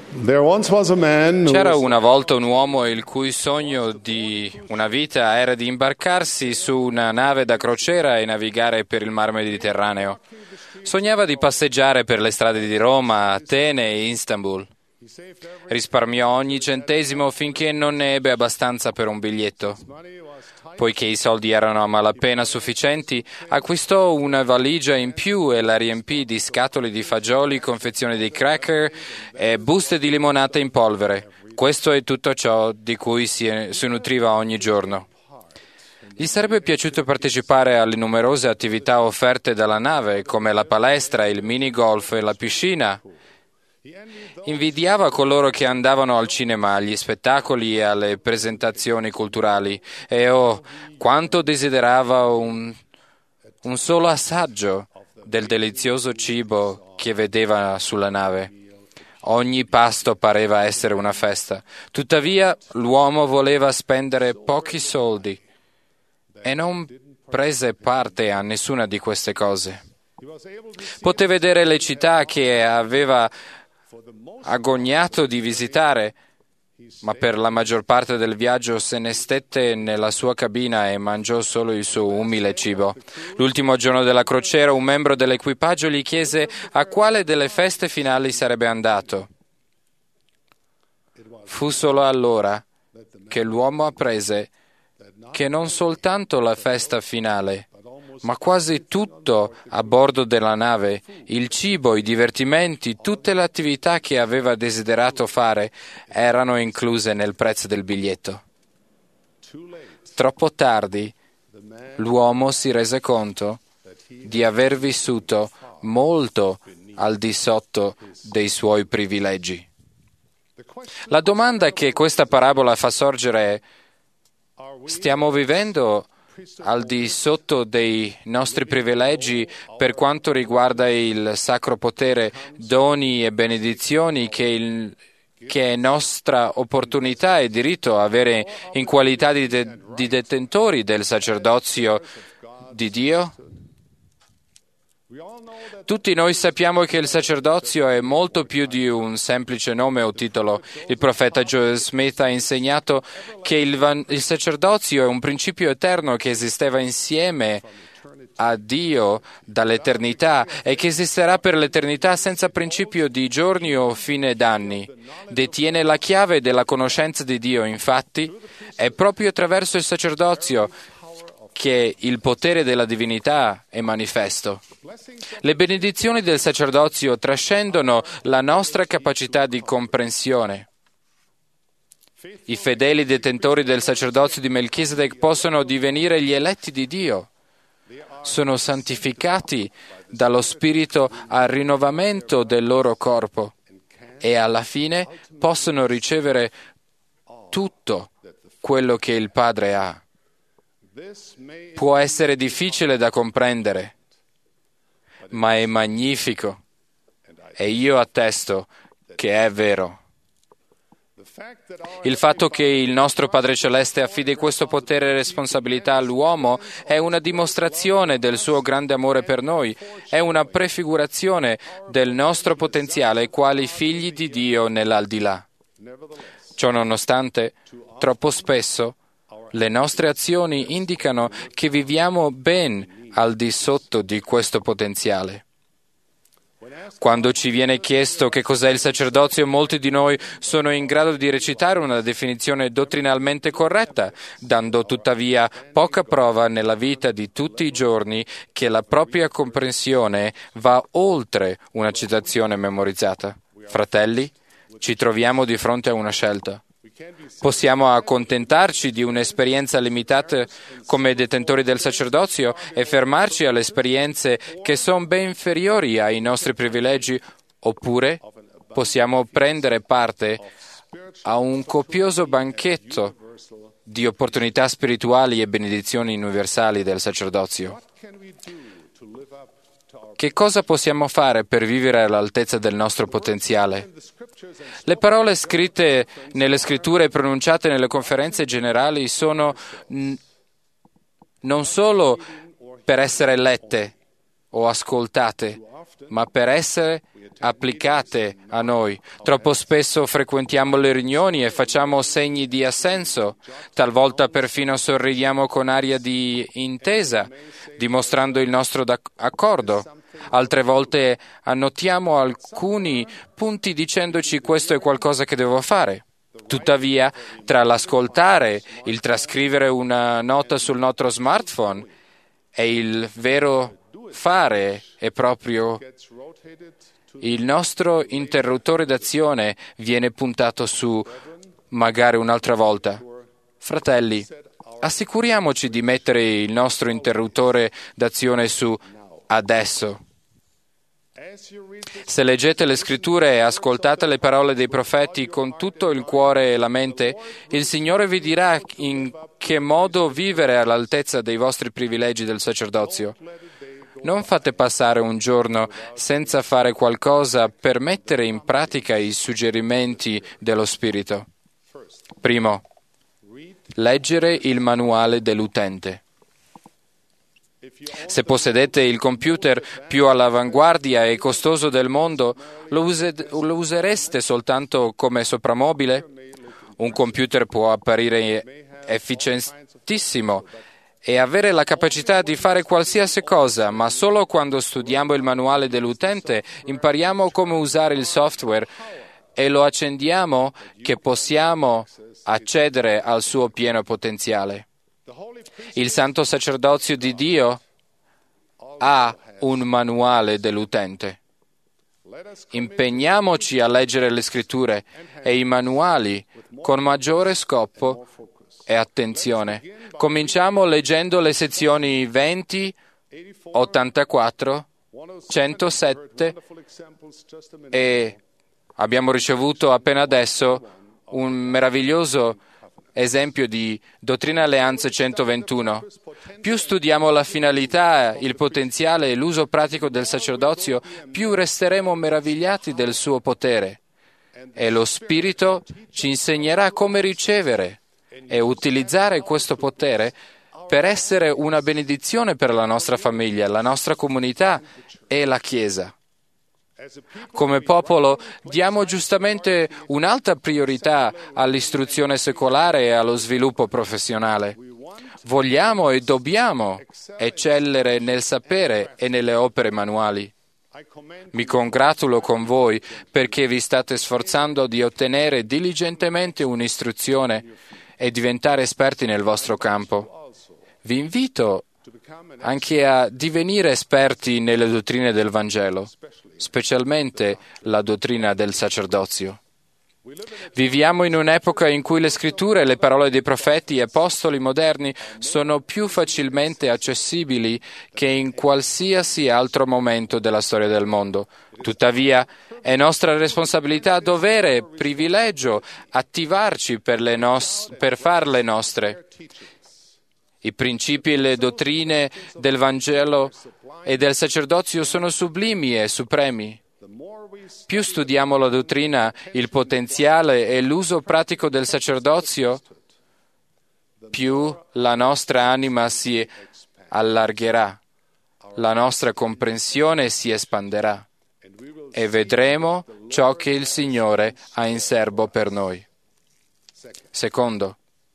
There once was a man who C'era was una volta un uomo il cui sogno di una vita era di imbarcarsi su una nave da crociera e navigare per il mar Mediterraneo. Sognava di passeggiare per le strade di Roma, Atene e Istanbul. Risparmiò ogni centesimo finché non ne ebbe abbastanza per un biglietto. Poiché i soldi erano a malapena sufficienti, acquistò una valigia in più e la riempì di scatole di fagioli, confezioni di cracker e buste di limonata in polvere. Questo è tutto ciò di cui si nutriva ogni giorno. Gli sarebbe piaciuto partecipare alle numerose attività offerte dalla nave, come la palestra, il minigolf e la piscina. Invidiava coloro che andavano al cinema, agli spettacoli e alle presentazioni culturali e quanto desiderava un solo assaggio del delizioso cibo che vedeva sulla nave. Ogni pasto pareva essere una festa. Tuttavia l'uomo voleva spendere pochi soldi e non prese parte a nessuna di queste cose. Poté vedere le città che aveva agognato di visitare, ma per la maggior parte del viaggio se ne stette nella sua cabina e mangiò solo il suo umile cibo. L'ultimo giorno della crociera un membro dell'equipaggio gli chiese a quale delle feste finali sarebbe andato. Fu solo allora che l'uomo apprese che non soltanto la festa finale, ma quasi tutto a bordo della nave, il cibo, i divertimenti, tutte le attività che aveva desiderato fare, erano incluse nel prezzo del biglietto. Troppo tardi, l'uomo si rese conto di aver vissuto molto al di sotto dei suoi privilegi. La domanda che questa parabola fa sorgere è: stiamo vivendo al di sotto dei nostri privilegi per quanto riguarda il sacro potere, doni e benedizioni che è nostra opportunità e diritto avere in qualità di detentori del sacerdozio di Dio? Tutti noi sappiamo che il sacerdozio è molto più di un semplice nome o titolo. Il profeta Joseph Smith ha insegnato che il sacerdozio è un principio eterno che esisteva insieme a Dio dall'eternità e che esisterà per l'eternità senza principio di giorni o fine d'anni. Detiene la chiave della conoscenza di Dio, infatti, è proprio attraverso il sacerdozio che il potere della divinità è manifesto. Le benedizioni del sacerdozio trascendono la nostra capacità di comprensione. I fedeli detentori del sacerdozio di Melchisedec possono divenire gli eletti di Dio. Sono santificati dallo Spirito al rinnovamento del loro corpo e alla fine possono ricevere tutto quello che il Padre ha. Può essere difficile da comprendere, ma è magnifico e io attesto che è vero. Il fatto che il nostro Padre Celeste affidi questo potere e responsabilità all'uomo è una dimostrazione del suo grande amore per noi, è una prefigurazione del nostro potenziale quali figli di Dio nell'aldilà. Ciò nonostante, troppo spesso le nostre azioni indicano che viviamo ben al di sotto di questo potenziale. Quando ci viene chiesto che cos'è il sacerdozio, molti di noi sono in grado di recitare una definizione dottrinalmente corretta, dando tuttavia poca prova nella vita di tutti i giorni che la propria comprensione va oltre una citazione memorizzata. Fratelli, ci troviamo di fronte a una scelta. Possiamo accontentarci di un'esperienza limitata come detentori del sacerdozio e fermarci alle esperienze che sono ben inferiori ai nostri privilegi, oppure possiamo prendere parte a un copioso banchetto di opportunità spirituali e benedizioni universali del sacerdozio. Che cosa possiamo fare per vivere all'altezza del nostro potenziale? Le parole scritte nelle scritture e pronunciate nelle conferenze generali sono non solo per essere lette o ascoltate, ma per essere applicate a noi. Troppo spesso frequentiamo le riunioni e facciamo segni di assenso, talvolta perfino sorridiamo con aria di intesa, dimostrando il nostro accordo. Altre volte annotiamo alcuni punti dicendoci questo è qualcosa che devo fare. Tuttavia, tra l'ascoltare, il trascrivere una nota sul nostro smartphone e il vero fare è proprio il nostro interruttore d'azione viene puntato su magari un'altra volta. Fratelli, assicuriamoci di mettere il nostro interruttore d'azione su adesso. Se leggete le scritture e ascoltate le parole dei profeti con tutto il cuore e la mente, il Signore vi dirà in che modo vivere all'altezza dei vostri privilegi del sacerdozio. Non fate passare un giorno senza fare qualcosa per mettere in pratica i suggerimenti dello Spirito. Primo, leggere il manuale dell'utente. Se possedete il computer più all'avanguardia e costoso del mondo, lo usereste soltanto come soprammobile? Un computer può apparire efficientissimo e avere la capacità di fare qualsiasi cosa, ma solo quando studiamo il manuale dell'utente impariamo come usare il software e lo accendiamo che possiamo accedere al suo pieno potenziale. Il Santo Sacerdozio di Dio ha un manuale dell'utente. Impegniamoci a leggere le scritture e i manuali con maggiore scopo e attenzione. Cominciamo leggendo le sezioni 20, 84, 107 e abbiamo ricevuto appena adesso un meraviglioso esempio di Dottrina e Alleanze 121. Più studiamo la finalità, il potenziale e l'uso pratico del sacerdozio, più resteremo meravigliati del suo potere. E lo Spirito ci insegnerà come ricevere e utilizzare questo potere per essere una benedizione per la nostra famiglia, la nostra comunità e la Chiesa. Come popolo diamo giustamente un'alta priorità all'istruzione secolare e allo sviluppo professionale. Vogliamo e dobbiamo eccellere nel sapere e nelle opere manuali. Mi congratulo con voi perché vi state sforzando di ottenere diligentemente un'istruzione e diventare esperti nel vostro campo. Vi invito anche a divenire esperti nelle dottrine del Vangelo, specialmente la dottrina del sacerdozio. Viviamo in un'epoca in cui le scritture e le parole dei profeti e apostoli moderni sono più facilmente accessibili che in qualsiasi altro momento della storia del mondo. Tuttavia, è nostra responsabilità, dovere e privilegio attivarci per farle nostre. I principi e le dottrine del Vangelo e del sacerdozio sono sublimi e supremi. Più studiamo la dottrina, il potenziale e l'uso pratico del sacerdozio, più la nostra anima si allargherà, la nostra comprensione si espanderà e vedremo ciò che il Signore ha in serbo per noi. Secondo,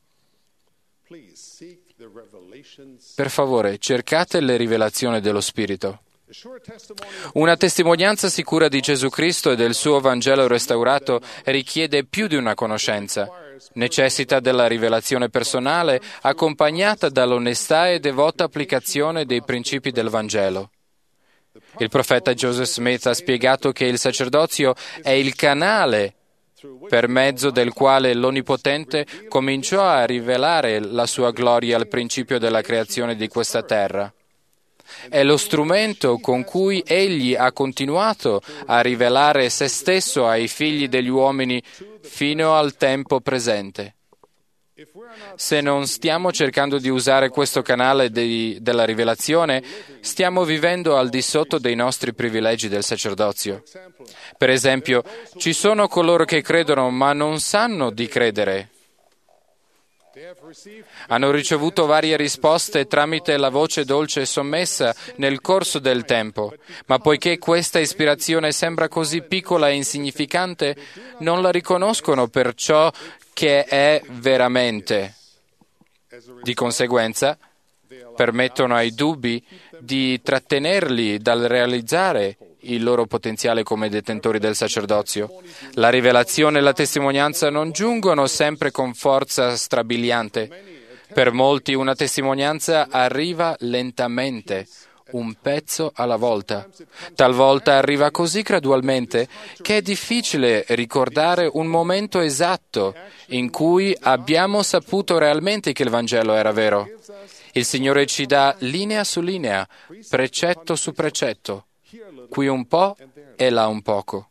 per favore, cercate le rivelazioni dello Spirito. Una testimonianza sicura di Gesù Cristo e del suo Vangelo restaurato richiede più di una conoscenza. Necessita della rivelazione personale accompagnata dall'onestà e devota applicazione dei principi del Vangelo. Il profeta Joseph Smith ha spiegato che il sacerdozio è il canale per mezzo del quale l'Onnipotente cominciò a rivelare la sua gloria al principio della creazione di questa terra. È lo strumento con cui Egli ha continuato a rivelare se stesso ai figli degli uomini fino al tempo presente. Se non stiamo cercando di usare questo canale della rivelazione, stiamo vivendo al di sotto dei nostri privilegi del sacerdozio. Per esempio, ci sono coloro che credono ma non sanno di credere. Hanno ricevuto varie risposte tramite la voce dolce e sommessa nel corso del tempo, ma poiché questa ispirazione sembra così piccola e insignificante, non la riconoscono per ciò che è veramente. Di conseguenza, permettono ai dubbi di trattenerli dal realizzare il loro potenziale come detentori del sacerdozio. La rivelazione e la testimonianza non giungono sempre con forza strabiliante. Per molti una testimonianza arriva lentamente, un pezzo alla volta. Talvolta arriva così gradualmente che è difficile ricordare un momento esatto in cui abbiamo saputo realmente che il Vangelo era vero. Il Signore ci dà linea su linea, precetto su precetto, qui un po' e là un poco.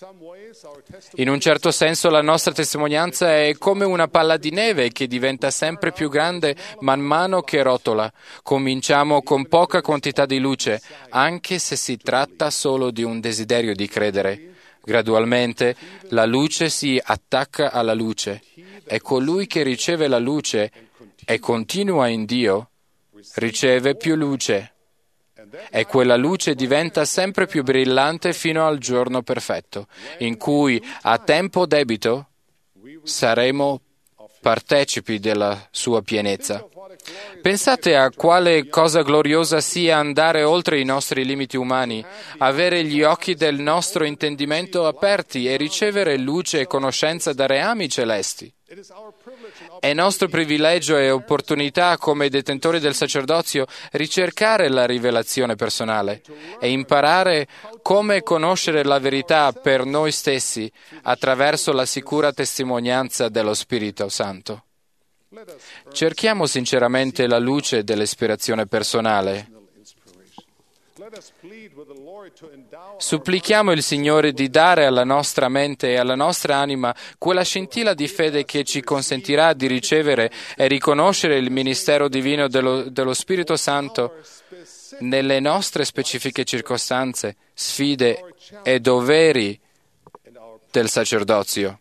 In un certo senso la nostra testimonianza è come una palla di neve che diventa sempre più grande man mano che rotola. Cominciamo con poca quantità di luce, anche se si tratta solo di un desiderio di credere. Gradualmente la luce si attacca alla luce e colui che riceve la luce e continua in Dio riceve più luce. E quella luce diventa sempre più brillante fino al giorno perfetto, in cui a tempo debito saremo partecipi della sua pienezza. Pensate a quale cosa gloriosa sia andare oltre i nostri limiti umani, avere gli occhi del nostro intendimento aperti e ricevere luce e conoscenza da reami celesti. È nostro privilegio e opportunità come detentori del sacerdozio ricercare la rivelazione personale e imparare come conoscere la verità per noi stessi attraverso la sicura testimonianza dello Spirito Santo. Cerchiamo sinceramente la luce dell'ispirazione personale. Supplichiamo il Signore di dare alla nostra mente e alla nostra anima quella scintilla di fede che ci consentirà di ricevere e riconoscere il ministero divino dello Spirito Santo nelle nostre specifiche circostanze, sfide e doveri del sacerdozio.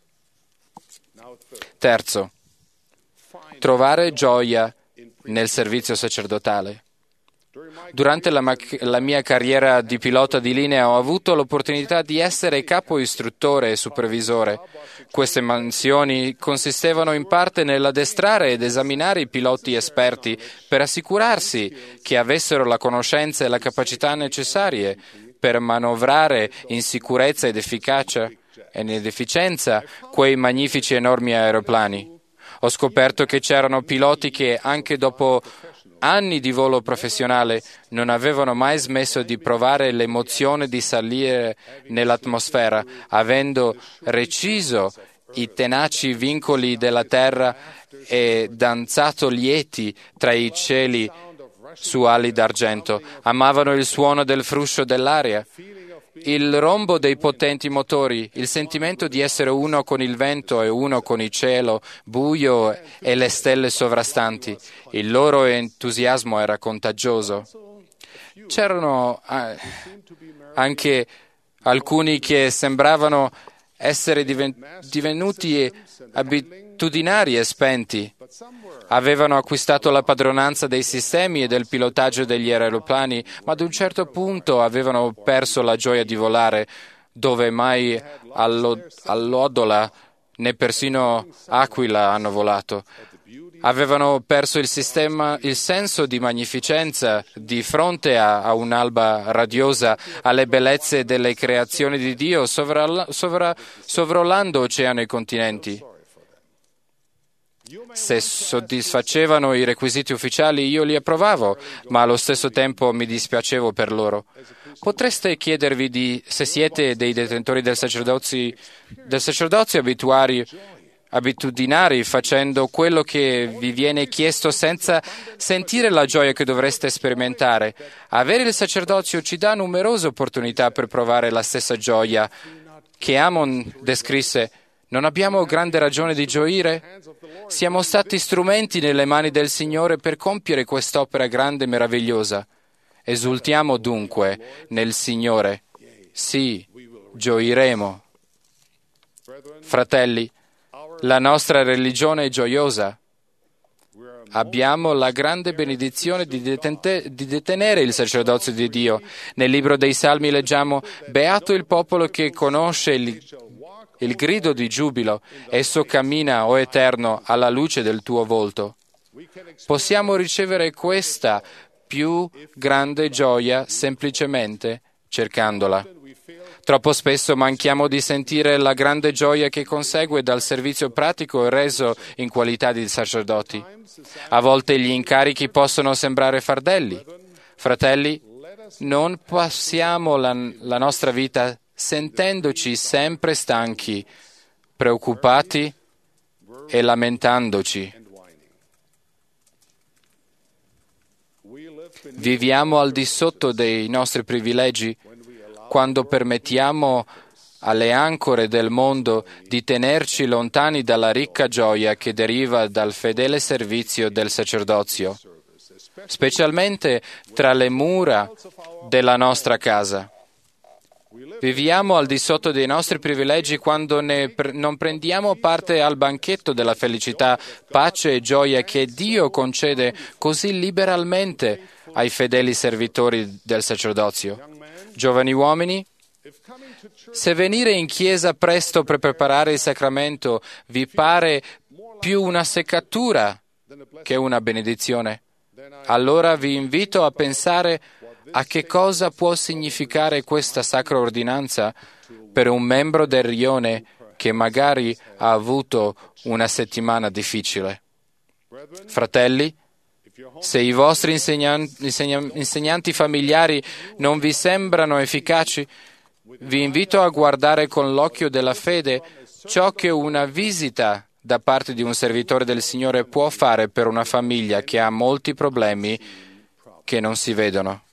Terzo, trovare gioia nel servizio sacerdotale. Durante la mia carriera di pilota di linea ho avuto l'opportunità di essere capo istruttore e supervisore. Queste mansioni consistevano in parte nell'addestrare ed esaminare i piloti esperti per assicurarsi che avessero la conoscenza e la capacità necessarie per manovrare in sicurezza ed efficacia ed efficienza quei magnifici enormi aeroplani. Ho scoperto che c'erano piloti che anche dopo anni di volo professionale non avevano mai smesso di provare l'emozione di salire nell'atmosfera, avendo reciso i tenaci vincoli della terra e danzato lieti tra i cieli su ali d'argento. Amavano il suono del fruscio dell'aria, il rombo dei potenti motori, il sentimento di essere uno con il vento e uno con il cielo buio e le stelle sovrastanti. Il loro entusiasmo era contagioso. C'erano anche alcuni che sembravano essere divenuti abitudinari e spenti. Avevano acquistato la padronanza dei sistemi e del pilotaggio degli aeroplani, ma ad un certo punto avevano perso la gioia di volare, dove mai all'Odola né persino Aquila hanno volato. Avevano perso il senso di magnificenza di fronte a un'alba radiosa, alle bellezze delle creazioni di Dio, sovrollando oceano e continenti. Se soddisfacevano i requisiti ufficiali io li approvavo, ma allo stesso tempo mi dispiacevo per loro. Potreste chiedervi se siete dei detentori del sacerdozio abitudinari, facendo quello che vi viene chiesto senza sentire la gioia che dovreste sperimentare. Avere il sacerdozio ci dà numerose opportunità per provare la stessa gioia che Amon descrisse. Non abbiamo grande ragione di gioire? Siamo stati strumenti nelle mani del Signore per compiere quest'opera grande e meravigliosa. Esultiamo dunque nel Signore. Sì, gioiremo. Fratelli, la nostra religione è gioiosa. abbiamo la grande benedizione di detenere il sacerdozio di Dio. Nel libro dei Salmi leggiamo: «Beato il popolo che conosce il grido di giubilo, esso cammina, o Eterno, alla luce del tuo volto». Possiamo ricevere questa più grande gioia semplicemente cercandola. Troppo spesso manchiamo di sentire la grande gioia che consegue dal servizio pratico reso in qualità di sacerdoti. A volte gli incarichi possono sembrare fardelli. Fratelli, non passiamo la nostra vita sentendoci sempre stanchi, preoccupati e lamentandoci. Viviamo al di sotto dei nostri privilegi quando permettiamo alle ancore del mondo di tenerci lontani dalla ricca gioia che deriva dal fedele servizio del sacerdozio, specialmente tra le mura della nostra casa. Viviamo al di sotto dei nostri privilegi quando non prendiamo parte al banchetto della felicità, pace e gioia che Dio concede così liberalmente ai fedeli servitori del sacerdozio. Giovani uomini, se venire in chiesa presto per preparare il sacramento vi pare più una seccatura che una benedizione, allora vi invito a pensare a che cosa può significare questa sacra ordinanza per un membro del rione che magari ha avuto una settimana difficile. Fratelli, se i vostri insegnanti familiari non vi sembrano efficaci, vi invito a guardare con l'occhio della fede ciò che una visita da parte di un servitore del Signore può fare per una famiglia che ha molti problemi che non si vedono.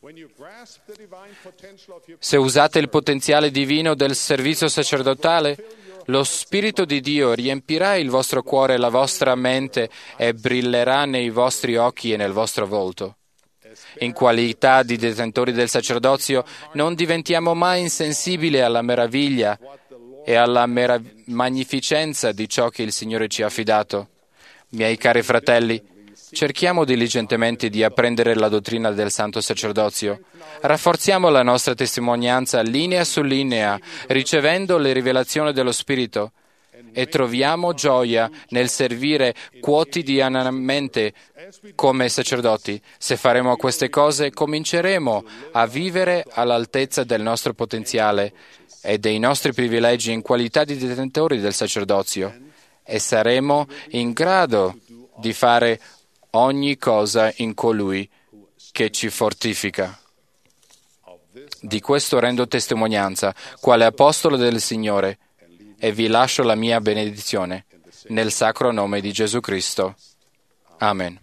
Se usate il potenziale divino del servizio sacerdotale, lo Spirito di Dio riempirà il vostro cuore e la vostra mente e brillerà nei vostri occhi e nel vostro volto. In qualità di detentori del sacerdozio, non diventiamo mai insensibili alla meraviglia e alla magnificenza di ciò che il Signore ci ha affidato. Miei cari fratelli, cerchiamo diligentemente di apprendere la dottrina del Santo Sacerdozio. Rafforziamo la nostra testimonianza linea su linea, ricevendo le rivelazioni dello Spirito, e troviamo gioia nel servire quotidianamente come sacerdoti. Se faremo queste cose, cominceremo a vivere all'altezza del nostro potenziale e dei nostri privilegi in qualità di detentori del sacerdozio, e saremo in grado di fare ogni cosa in colui che ci fortifica. Di questo rendo testimonianza, quale apostolo del Signore, e vi lascio la mia benedizione, nel sacro nome di Gesù Cristo. Amen.